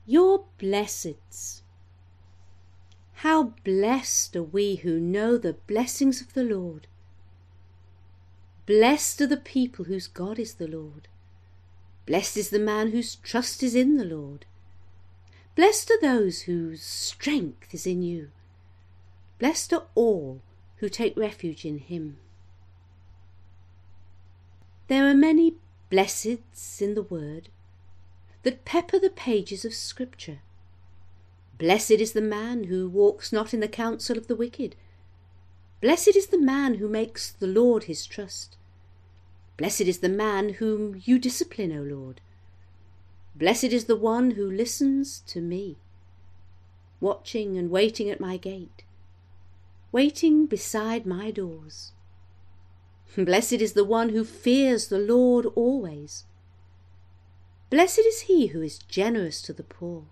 Your blesseds. How blessed are we who know the blessings of the Lord. Blessed are the people whose God is the Lord. Blessed is the man whose trust is in the Lord. Blessed are those whose strength is in you. Blessed are all who take refuge in him. There are many blesseds in the Word that pepper the pages of Scripture. Blessed is the man who walks not in the counsel of the wicked. Blessed is the man who makes the Lord his trust. Blessed is the man whom you discipline, O Lord. Blessed is the one who listens to me, watching and waiting at my gate, waiting beside my doors. Blessed is the one who fears the Lord always. Blessed is he who is generous to the poor.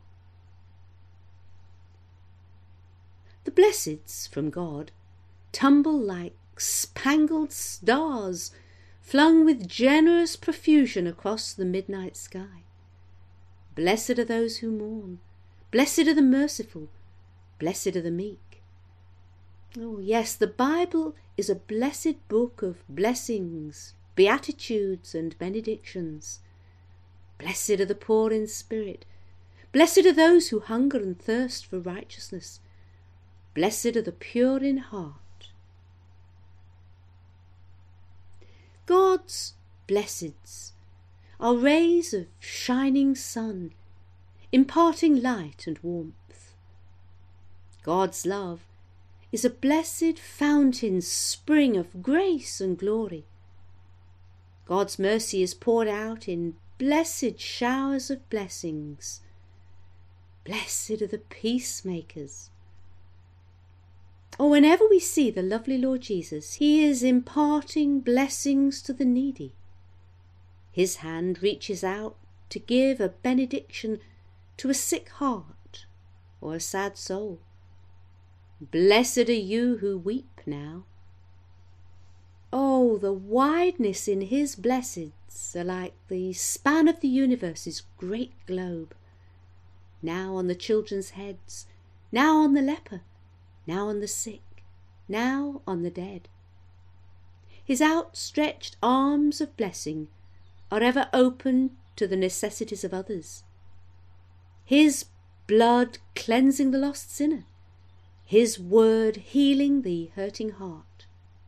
The blesseds from God tumble like spangled stars flung with generous profusion across the midnight sky. Blessed are those who mourn. Blessed are the merciful. Blessed are the meek. Oh yes, the Bible is a blessed book of blessings, beatitudes and benedictions. Blessed are the poor in spirit. Blessed are those who hunger and thirst for righteousness. Blessed are the pure in heart. God's blesseds are rays of shining sun, imparting light and warmth. God's love is a blessed fountain spring of grace and glory. God's mercy is poured out in blessed showers of blessings. Blessed are the peacemakers. Or whenever we see the lovely Lord Jesus, he is imparting blessings to the needy. His hand reaches out to give a benediction to a sick heart or a sad soul. Blessed are you who weep now. Oh, the wideness in his blesseds are like the span of the universe's great globe. Now on the children's heads, now on the leper, now on the sick, now on the dead. His outstretched arms of blessing are ever open to the necessities of others. His blood cleansing the lost sinner, his word healing the hurting heart.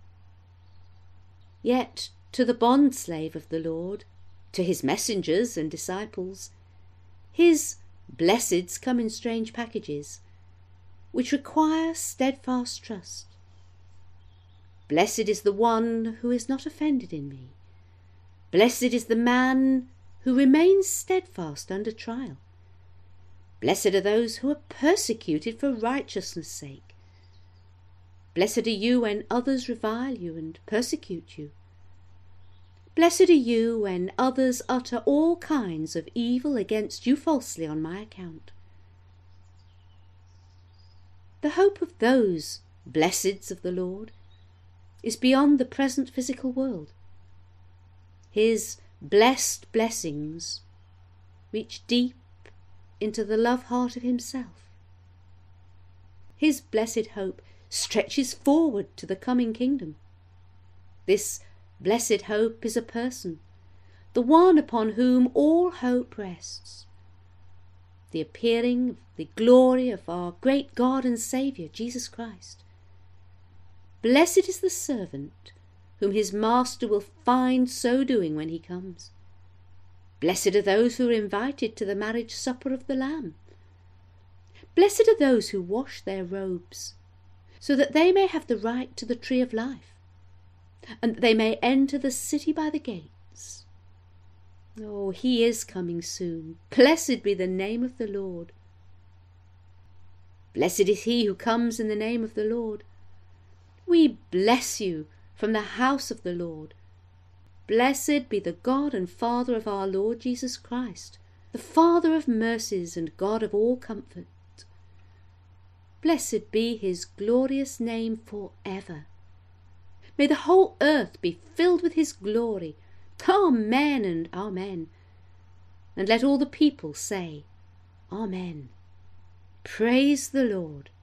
Yet to the bondslave of the Lord, to his messengers and disciples, his blesseds come in strange packages, which require steadfast trust. Blessed is the one who is not offended in me. Blessed is the man who remains steadfast under trial. Blessed are those who are persecuted for righteousness' sake. Blessed are you when others revile you and persecute you. Blessed are you when others utter all kinds of evil against you falsely on my account. The hope of those blesseds of the Lord is beyond the present physical world. His blessed blessings reach deep into the love heart of himself. His blessed hope stretches forward to the coming kingdom. This blessed hope is a person, the one upon whom all hope rests. The appearing of the glory of our great God and Saviour, Jesus Christ. Blessed is the servant whom his master will find so doing when he comes. Blessed are those who are invited to the marriage supper of the Lamb. Blessed are those who wash their robes, so that they may have the right to the tree of life, and that they may enter the city by the gates. Oh, he is coming soon. Blessed be the name of the Lord. Blessed is he who comes in the name of the Lord. We bless you from the house of the Lord. Blessed be the God and Father of our Lord Jesus Christ, the Father of mercies and God of all comfort. Blessed be his glorious name for ever. May the whole earth be filled with his glory. Amen and amen. And let all the people say, Amen. Praise the Lord.